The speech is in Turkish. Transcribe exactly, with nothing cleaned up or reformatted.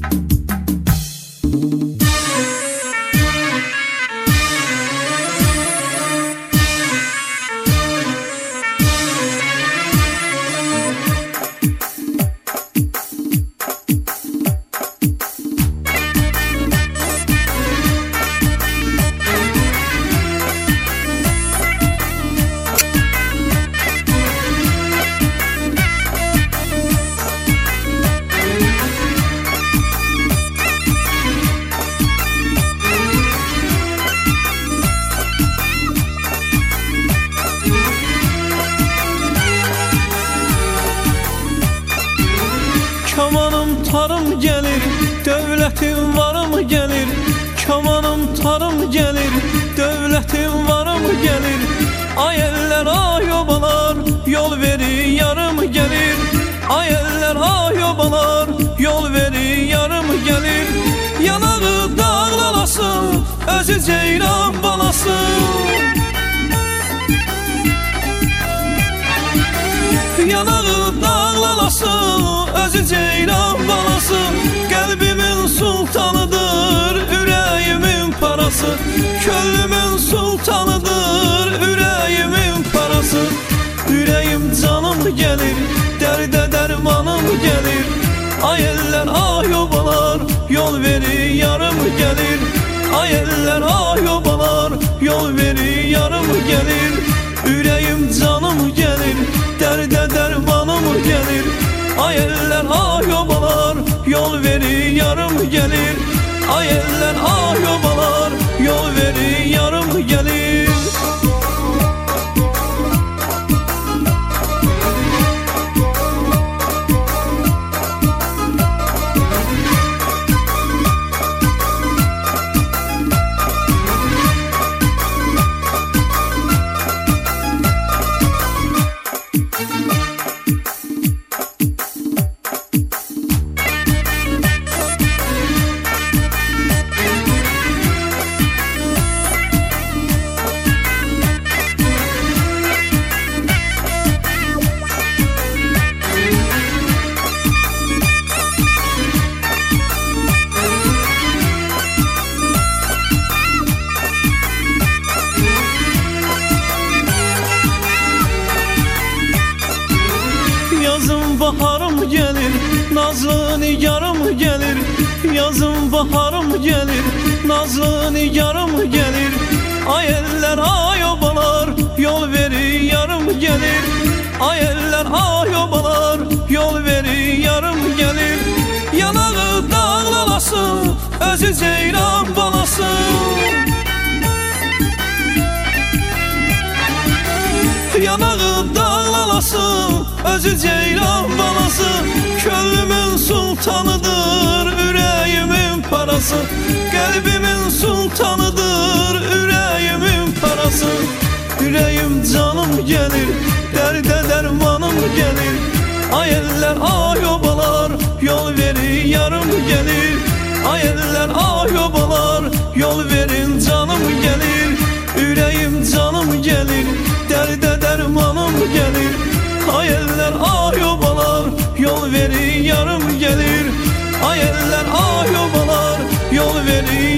Kamanım tarım gelir, devletim varım gelir. Kamanım tarım gelir, devletim varım gelir. Ay eller ay obalar, yol veri yarım gelir. Ay eller ay obalar, yol veri yarım gelir. Yanağı dağlalasın, özü ceylan balası. Yanağı dağlalasın, özü ceylan balası. Kalbimin sultanıdır, yüreğimin parası. Könlümün sultanıdır, yüreğimin parası. Yüreğim canım gelir, derde dermanım gelir. Ay eller ay obalar, yol veri yarım gelir. Ay eller ay obalar, yol veri yarım gelir. Yüreğim canım gelir, derde dermanım gelir. Ay eller ay obalar, yol veri yarım gelir. Ay eller ay obalar, yol veri yarım gelir. Yazın baharım gelir, nazlı nigarım gelir. Yazın baharım gelir, nazlı nigarım gelir. Ay eller ay obalar, yol veri yarım gelir. Ay eller ay obalar, yol veri yarım gelir. Yanağı dağlalasın, özü ceylan balası. Yanağı dağlalasın, özü ceylan balası. Könlümün sultanıdır, yüreğimin parası. Kalbimin sultanıdır, yüreğimin parası. Yüreğim canım gelir, derde dermanım gelir. Ay eller ay obalar, yol veri yarım gelir. Ay eller ay obalar, yol verin canım gelir. Yüreğim canım gelir, derde dermanım gelir. Ay eller ay obalar, yol veri yarım gelir. Ay eller ay obalar, yol veri